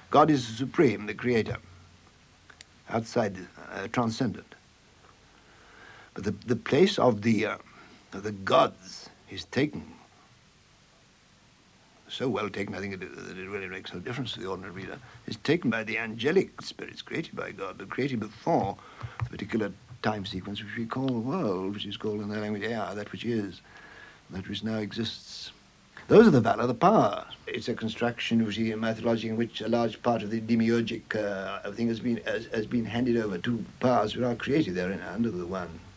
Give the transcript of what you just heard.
God is supreme, the creator, outside, transcendent. But the place of the gods is taken, so well taken, I think that it really makes no difference to the ordinary reader, is taken by the angelic spirits created by God, but created before the particular time sequence which we call the world, which is called in their language Ea, that which is, that which now exists. Those are the valor, the power. It's a construction, you see, in mythology in which a large part of the demiurgic thing has been handed over to powers which are created therein under the one.